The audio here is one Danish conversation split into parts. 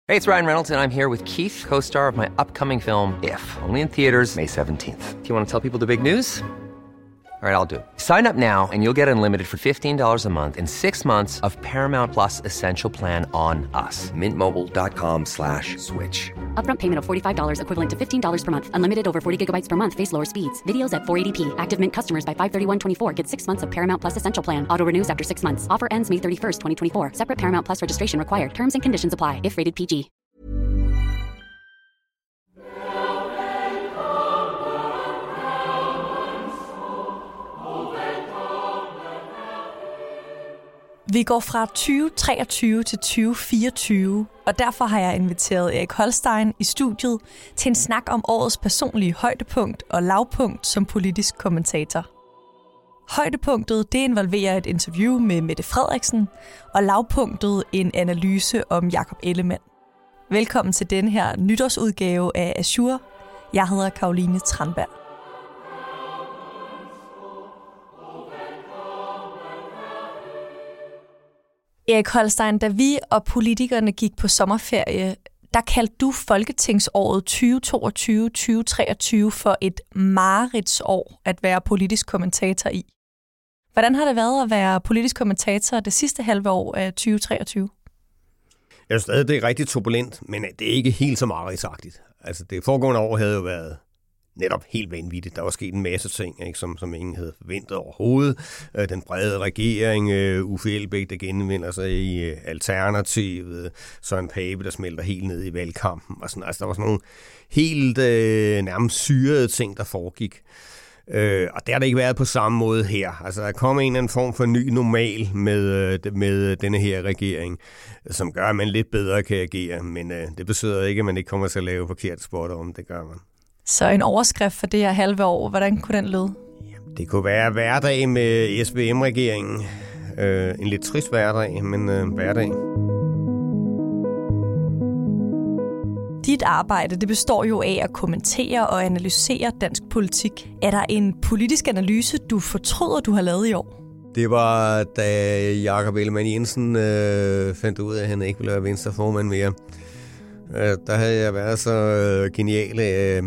Hey, it's Ryan Reynolds, and I'm here with Keith, co-star of my upcoming film, If, only in theaters May 17th. Do you want to tell people the big news? All right, I'll do it. Sign up now and you'll get unlimited for $15 a month and 6 months of Paramount Plus Essential Plan on us. MintMobile.com/switch. Upfront payment of $45 equivalent to $15 per month. Unlimited over 40 gigabytes per month. Face lower speeds. Videos at 480p. Active Mint customers by 531.24 get 6 months of Paramount Plus Essential Plan. Auto renews after 6 months. Offer ends May 31st, 2024. Separate Paramount Plus registration required. Terms and conditions apply if rated PG. Vi går fra 2023 til 2024, og derfor har jeg inviteret Erik Holstein i studiet til en snak om årets personlige højdepunkt og lavpunkt som politisk kommentator. Højdepunktet det involverer et interview med Mette Frederiksen, og lavpunktet en analyse om Jakob Ellemann. Velkommen til denne her nytårsudgave af Azure. Jeg hedder Caroline Tranberg. Erik Holstein, da vi og politikerne gik på sommerferie, der kaldte du folketingsåret 2022-2023 for et mareridtsår at være politisk kommentator i. Hvordan har det været at være politisk kommentator det sidste halve år af 2023? Jeg synes stadig, det er rigtig turbulent, men det er ikke helt så mareridtsagtigt. Altså det foregående år havde jo været netop helt vanvittigt. Der var sket en masse ting, ikke, som ingen havde forventet overhovedet. Den brede regering, Uffe Elbæk, der genvinder sig i Alternativet, Søren Pape, der smelter helt ned i valgkampen. Og sådan. Altså, der var sådan nogle helt nærmest syrede ting, der foregik. Og det har det ikke været på samme måde her. Altså, der kommer en eller anden form for ny normal med denne her regering, som gør, at man lidt bedre kan agere. Men det betyder ikke, at man ikke kommer til at lave forkerte spotter om. Det gør man. Så en overskrift for det her halve år, hvordan kunne den lyde? Det kunne være hverdag med SVM-regeringen. En lidt trist hverdag, men hverdag. Dit arbejde det består jo af at kommentere og analysere dansk politik. Er der en politisk analyse, du fortryder, du har lavet i år? Det var, da Jakob Ellemann Jensen fandt ud af, at han ikke ville være venstreformand mere. Der havde jeg været så genial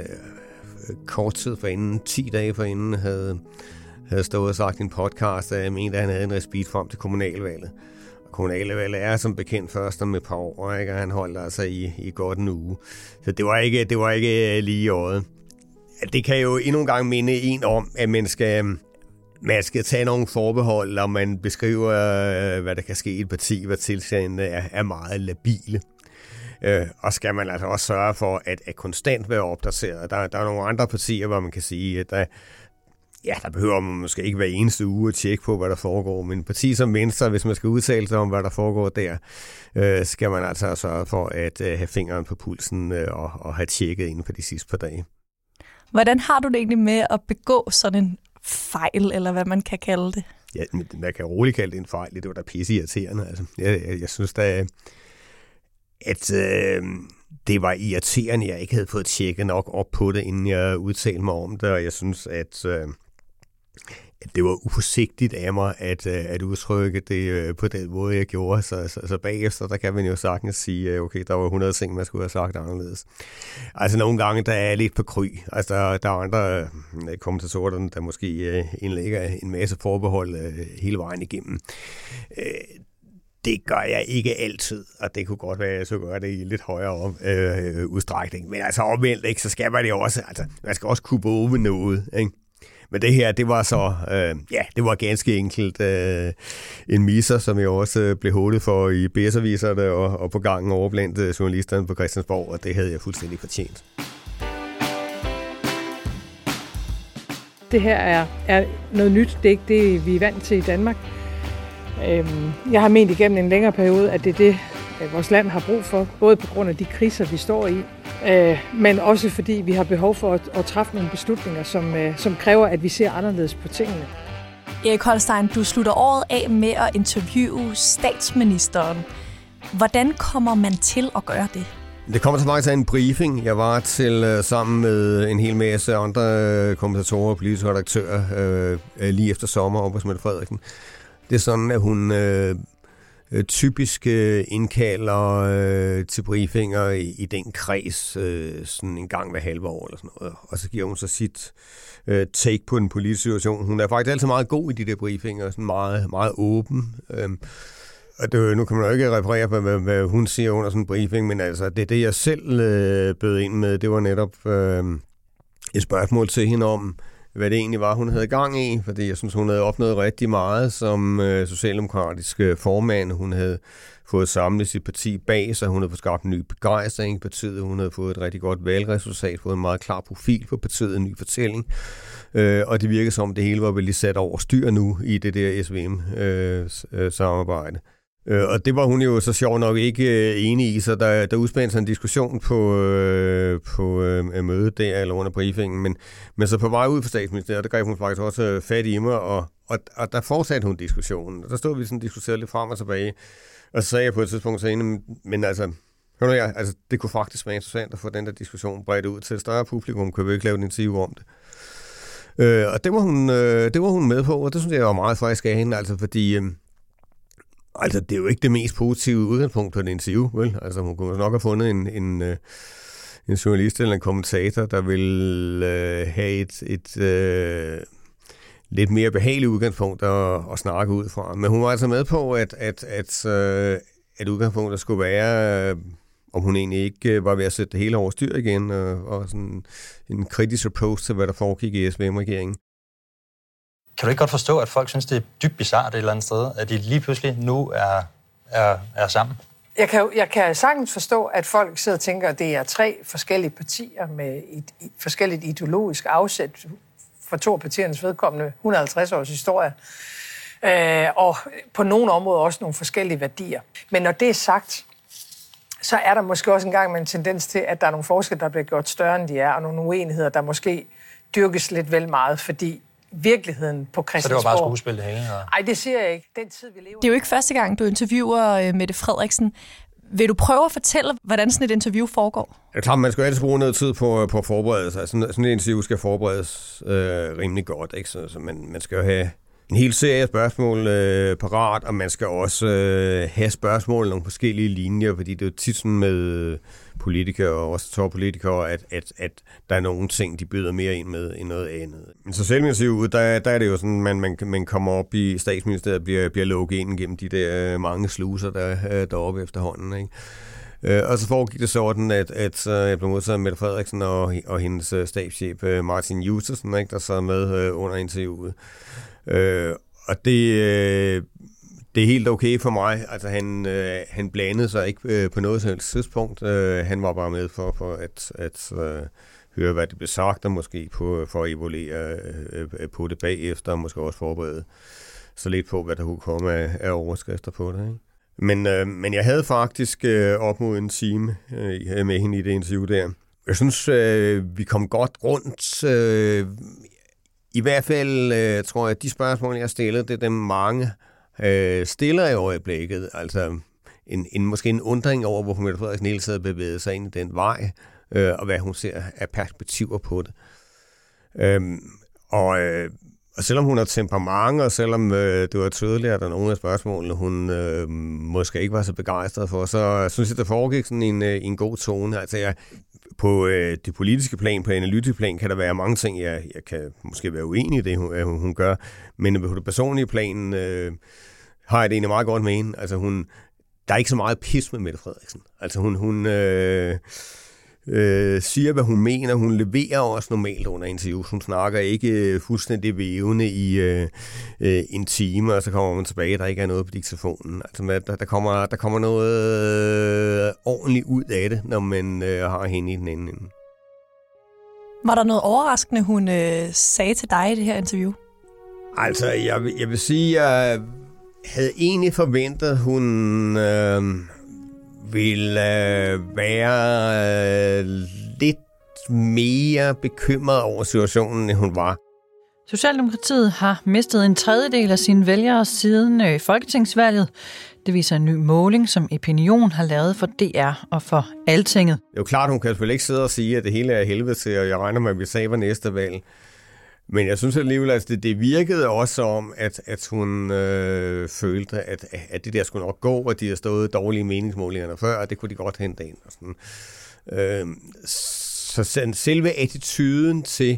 kort tid forinden, 10 dage forinden, havde stået og sagt i en podcast, at jeg mente, at han havde en respit frem til kommunalvalget. Og kommunalvalget er som bekendt først om et par år, ikke? Og han holdt altså i godt en uge. Så det var ikke lige i året. Det kan jo endnu en gang minde en om, at man skal tage nogle forbehold, og man beskriver, hvad der kan ske i et parti, hvad tilstandene er meget labile. Og skal man altså også sørge for at konstant være opdateret. Der er nogle andre partier, hvor man kan sige, at der behøver man måske ikke hver eneste uge at tjekke på, hvad der foregår. Men parti som Venstre, hvis man skal udtale sig om, hvad der foregår der, skal man altså sørge for at have fingeren på pulsen og have tjekket inden for de sidste par dage. Hvordan har du det egentlig med at begå sådan en fejl, eller hvad man kan kalde det? Ja, man kan roligt kalde det en fejl. Det var da pisse irriterende. Altså. Jeg synes da, at det var irriterende, at jeg ikke havde fået tjekket nok op på det, inden jeg udtalte mig om det, og jeg synes, at det var uforsigtigt af mig at udtrykke det på den måde, jeg gjorde. Så bagefter, der kan man jo sagtens sige, okay, der var 100 ting, man skulle have sagt anderledes. Altså nogle gange, der er lidt på kry. Altså der er andre kommentatorer, der måske indlægger en masse forbehold hele vejen igennem. Det gør jeg ikke altid, og det kunne godt være, at jeg så gør det i lidt højere udstrækning. Men altså omvendt, ikke, så skal man det også, altså man skal også kunne bove noget, ikke? Men det her, det var så, det var ganske enkelt en misser, som jeg også blev hålet for i BS-aviserne og på gangen over blandt journalisterne på Christiansborg, og det havde jeg fuldstændig fortjent. Det her er noget nyt, det er ikke det, vi er vant til i Danmark. Jeg har ment igennem en længere periode, at det er det, vores land har brug for, både på grund af de kriser, vi står i, men også fordi vi har behov for at træffe nogle beslutninger, som kræver, at vi ser anderledes på tingene. Erik Holstein, du slutter året af med at interviewe statsministeren. Hvordan kommer man til at gøre det? Det kommer så meget til en briefing. Jeg var til sammen med en hel masse andre kommentatorer og politiske redaktører lige efter sommer oppe hos Mette Frederiksen. Det er sådan, at hun typisk indkalder til briefinger i den kreds sådan en gang hver halve år eller sådan noget. Og så giver hun så sit take på den politiske situation. Hun er faktisk altid meget god i de der briefinger, sådan meget, meget åben. Og nu kan man jo ikke referere på, hvad hun siger under sådan en briefing, men altså det jeg selv bød ind med, det var netop et spørgsmål til hende om, hvad det egentlig var, hun havde gang i, fordi jeg synes, hun havde opnået rigtig meget som socialdemokratisk formand. Hun havde fået samlet sit parti bag sig, hun havde fået skabt en ny begejstring i partiet, hun havde fået et rigtig godt valgresultat, fået en meget klar profil på partiet, en ny fortælling, og det virkede som, det hele var vel lige sat over styr nu i det der SVM-samarbejde. Og det var hun jo så sjov nok ikke enig i, så der udspændte sig en diskussion på mødet der, eller under briefingen, men så på vej ud fra statsministeriet, der greb hun faktisk også fat i mig, og der fortsatte hun diskussionen. Og der stod vi sådan og diskuterede lidt frem og tilbage, og så sagde jeg på et tidspunkt til hende, men altså, altså, det kunne faktisk være interessant at få den der diskussion bredt ud til et større publikum, kunne vi ikke lave en interview om det. Og det var hun med på, og det synes jeg var meget frisk af hende, altså fordi altså, det er jo ikke det mest positive udgangspunkt på et interview, vel? Altså, hun kunne nok have fundet en journalist eller en kommentator, der vil have et lidt mere behageligt udgangspunkt at snakke ud fra. Men hun var altså med på, at udgangspunktet skulle være, om hun egentlig ikke var ved at sætte det hele over styr igen, og sådan en kritisk approach til, hvad der foregik i SVM-regeringen. Kan du ikke godt forstå, at folk synes, det er dybt bizarrt et eller andet sted, at de lige pludselig nu er sammen? Jeg kan sagtens forstå, at folk sidder og tænker, at det er 3 forskellige partier med et forskelligt ideologisk afsæt for 2 partiernes vedkommende 150 års historie, og på nogle områder også nogle forskellige værdier. Men når det er sagt, så er der måske også engang med en tendens til, at der er nogle forskelle, der bliver gjort større, end de er, og nogle uenigheder, der måske dyrkes lidt vel meget, fordi virkeligheden på Christiansborg... Så det var bare skuespil det hele? Nej, det siger jeg ikke. Den tid, vi lever. Det er jo ikke første gang, du interviewer Mette Frederiksen. Vil du prøve at fortælle, hvordan sådan et interview foregår? Det er klart, man skal altid bruge noget tid på at forberede sig. Sådan et interview skal forberedes rimelig godt, ikke? Så man skal jo have en hel serie af spørgsmål parat, og man skal også have spørgsmål nogle forskellige linjer, fordi det er jo tit sådan med politikere og også toppolitikere, at der er nogle ting, de byder mere ind med end noget andet. Men så selv interviewet, der er det jo sådan, man kommer op i statsministeriet, bliver lukket ind gennem de der mange sluser, der er deroppe efterhånden, ikke? Og så foregik det sådan, at jeg blev modtaget af Mette Frederiksen og hendes stabschef Martin Justesen, ikke, der sad med under interviewet. Og det er helt okay for mig. Altså han blandede sig ikke på noget som helst tidspunkt. Han var bare med for at høre, hvad det blev sagt, og måske for at evaluere på det bagefter, og måske også forberede så lidt på, hvad der kunne komme af overskrifter på det, ikke? Men jeg havde faktisk op mod en time med hende i det interview der. Jeg synes, vi kom godt rundt. I hvert fald tror jeg, at de spørgsmål, jeg stillede, det er dem mange stiller i øjeblikket. Altså måske en undring over, hvorfor Mette Frederiksen hele tiden bevægede sig ind i den vej, og hvad hun ser af perspektiver på det. Og selvom hun har temperament, og selvom det var tydeligt, at der er nogle af spørgsmålene, hun måske ikke var så begejstret for, så synes jeg, det foregik sådan en god tone. Altså på det politiske plan, på analytiske plan, kan der være mange ting, jeg kan måske være uenig i det, hun gør. Men på det personlige plan har jeg det egentlig meget godt med hende. Altså der er ikke så meget pis med Mette Frederiksen. Altså hun siger, hvad hun mener. Hun leverer også normalt under interviews. Hun snakker ikke fuldstændig vævende i en time, og så kommer man tilbage, der ikke er noget på diktafonen. Altså, der kommer noget ordentligt ud af det, når man har hende i den anden ende. Var der noget overraskende, hun sagde til dig i det her interview? Altså, jeg vil sige, jeg havde egentlig forventet, hun ville være lidt mere bekymret over situationen, end hun var. Socialdemokratiet har mistet en tredjedel af sine vælgere siden folketingsvalget. Det viser en ny måling, som Opinion har lavet for DR og for Altinget. Det er jo klart, hun kan selvfølgelig ikke sidde og sige, at det hele er helvede til, og jeg regner med, at vi taber næste valg. Men jeg synes alligevel, at det virkede også om, at hun følte, at det der skulle nok gå, og de har stået dårlige meningsmålingerne før, og det kunne de godt hente ind. Og sådan. Så selve attituden til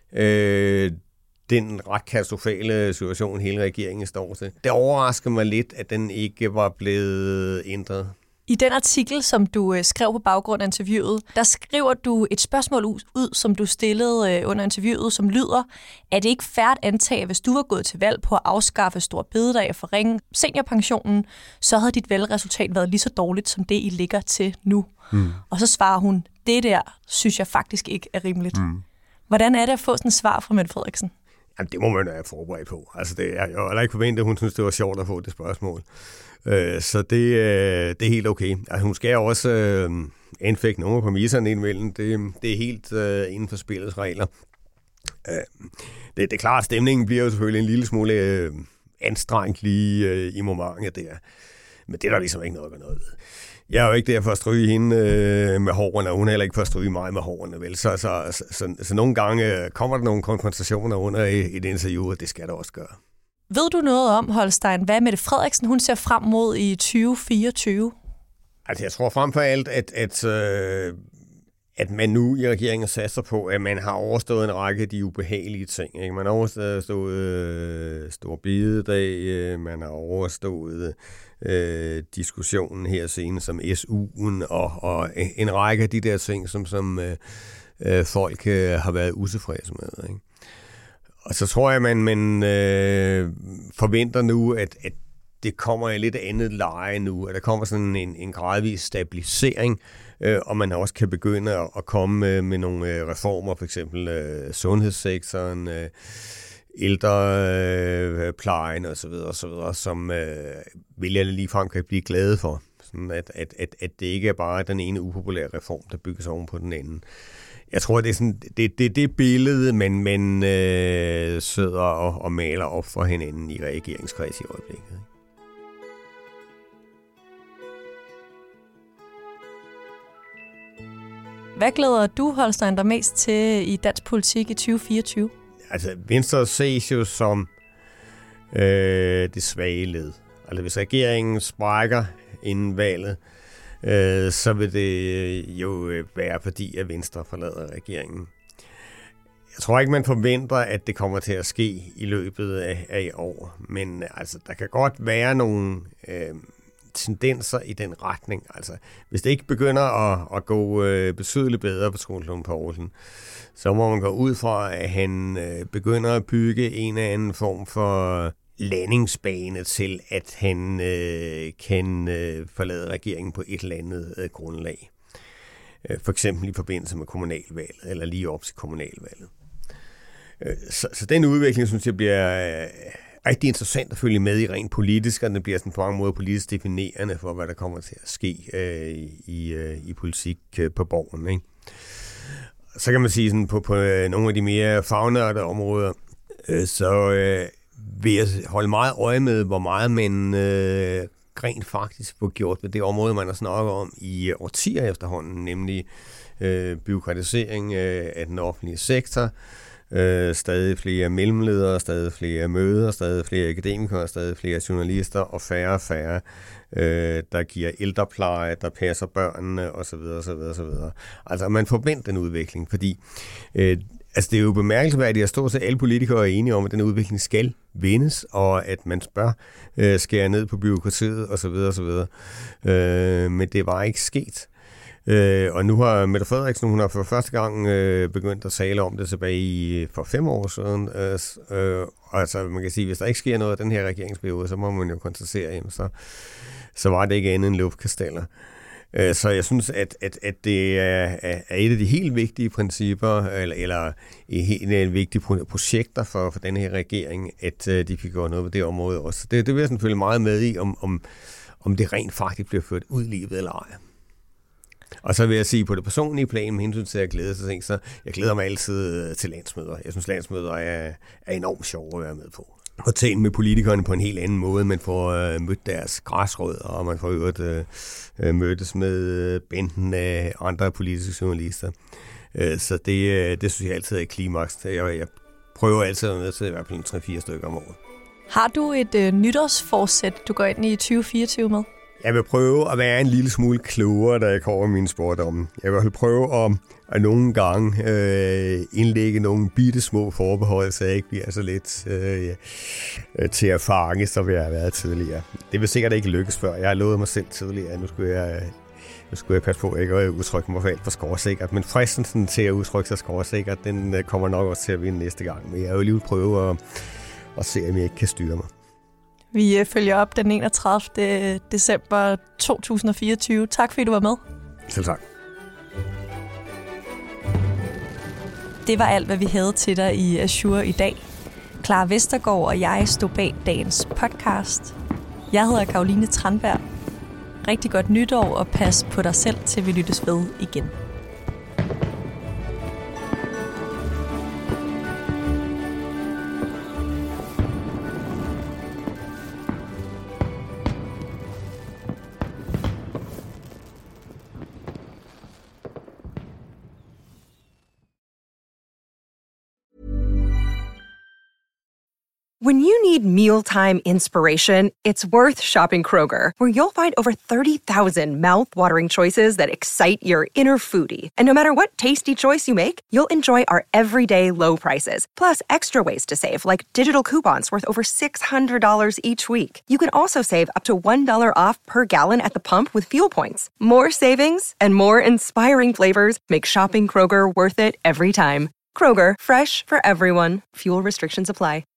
den ret katastrofale situation, hele regeringen står til, det overrasker mig lidt, at den ikke var blevet ændret. I den artikel, som du skrev på baggrund af interviewet, der skriver du et spørgsmål ud, som du stillede under interviewet, som lyder, er det ikke fair at antage, hvis du var gået til valg på at afskaffe store bededag og forringe seniorpensionen, så havde dit valgresultat været lige så dårligt, som det I ligger til nu. Og så svarer hun, det der synes jeg faktisk ikke er rimeligt. Hvordan er det at få sådan et svar fra Mette Frederiksen? Jamen, det må man være forberedt på. Altså, jeg har ikke forventet, at hun synes, det var sjovt at få det spørgsmål. Så det er helt okay. Altså, hun skal også anfægte nogle af præmisserne indimellem. Det er helt inden for spillets regler. Det er klart, at stemningen bliver jo selvfølgelig en lille smule anstrengt lige i momentet der. Men det er der ligesom ikke noget at gøre noget ved. Jeg er jo ikke der for at stryge hende med hårene, og hun er heller ikke for at stryge mig med hårene, vel? Så nogle gange kommer der nogle konfrontationer under et interview, og det skal der også gøre. Ved du noget om, Holstein, hvad Mette Frederiksen hun ser frem mod i 2024? Altså, jeg tror frem for alt, at man nu i regeringen satser på, at man har overstået en række af de ubehagelige ting. Ikke? Man har overstået stor bededag, man har overstået diskussionen her senest som SU'en og en række af de der ting, som folk har været utilfredse med. Ikke? Og så tror jeg, man forventer nu, at det kommer i lidt andet leje nu, at der kommer sådan en gradvis stabilisering, og man også kan begynde at komme med nogle reformer, for eksempel sundhedssektoren, ældreplejen osv., som vælgerne ligefrem kan blive glade for. Sådan at det ikke er bare den ene upopulære reform, der bygges oven på den anden. Jeg tror, det er sådan, det billede, man sidder og maler op for hinanden i regeringskreds i øjeblikket. Hvad glæder du, Holstein, dig mest til i dansk politik i 2024? Altså, Venstre ses jo som det svage led. Altså, hvis regeringen sprækker inden valget, så vil det jo være fordi, at Venstre forlader regeringen. Jeg tror ikke, man forventer, at det kommer til at ske i løbet af i år, men altså, der kan godt være nogle tendenser i den retning. Altså, hvis det ikke begynder at gå betydeligt bedre på Troels Lund Poulsen, så må man gå ud fra, at han begynder at bygge en eller anden form for landingsbane til, at han kan forlade regeringen på et eller andet grundlag. For eksempel i forbindelse med kommunalvalget, eller lige op til kommunalvalget. Så den udvikling, synes jeg, bliver rigtig interessant at følge med i rent politisk, og det bliver sådan på mange måder politisk definerende for, hvad der kommer til at ske i politik på borgen. Ikke? Så kan man sige, sådan på nogle af de mere fagnørdede områder, så vil jeg holde meget øje med, hvor meget man rent faktisk får gjort ved det område, man har snakket om i årtier efterhånden, nemlig bureaukratisering af den offentlige sektor, stadig flere mellemledere, stadig flere møder, stadig flere akademikere, stadig flere journalister og færre, der giver ældrepleje, der passer børnene osv. Altså man forventer den udvikling, fordi det er jo bemærkelsesværdigt, at stort set alle politikere er enige om, at den udvikling skal vendes, og at man bør skære ned på bureaukratiet osv. Men det var ikke sket. Og nu har Mette Frederiksen, hun har for første gang begyndt at tale om det tilbage for 5 år siden. Altså man kan sige, hvis der ikke sker noget af den her regeringsperiode, så må man jo konstatere, jamen, så var det ikke andet end luftkasteller. Så jeg synes, at det er et af de helt vigtige principper, eller et vigtigt projekter for den her regering, at de fik gjort noget på det område også. Det vil jeg selvfølgelig meget med i, om det rent faktisk bliver ført ud i livet eller ej. Og så vil jeg sige på det personlige plan, med hensyn til at glæde sig, så jeg glæder mig altid til landsmøder. Jeg synes, landsmøder er enormt sjove at være med på. Og tale med politikerne på en helt anden måde. Man får mødt deres græsrødder, og man får øvrigt mødtes med banden af andre politiske journalister. Så det synes jeg altid er et klimaks. Jeg prøver altid at være med til i hvert fald 3-4 stykker om året. Har du et nytårsforsæt, du går ind i 2024 med? Jeg vil prøve at være en lille smule klogere, da jeg kommer mine spordomme. Jeg vil prøve at nogle gange indlægge nogle bitte små forbehold, så jeg ikke bliver så lidt til at fange, som jeg har været tidligere. Det vil sikkert ikke lykkes før. Jeg har lovet mig selv tidligere, at nu skulle jeg passe på ikke at udtrykke mig for alt for skråsikkert. Men fristelsen til at udtrykke sig skråsikkert, den kommer nok også til at vinde næste gang. Men jeg vil lige prøve at se, om jeg ikke kan styre mig. Vi følger op den 31. december 2024. Tak fordi du var med. Selv tak. Det var alt, hvad vi havde til dig i Azure i dag. Clara Vestergaard og jeg stod bag dagens podcast. Jeg hedder Caroline Tranberg. Rigtig godt nytår, og pas på dig selv, til vi lyttes ved igen. When you need mealtime inspiration, it's worth shopping Kroger, where you'll find over 30,000 mouth-watering choices that excite your inner foodie. And no matter what tasty choice you make, you'll enjoy our everyday low prices, plus extra ways to save, like digital coupons worth over $600 each week. You can also save up to $1 off per gallon at the pump with fuel points. More savings and more inspiring flavors make shopping Kroger worth it every time. Kroger, fresh for everyone. Fuel restrictions apply.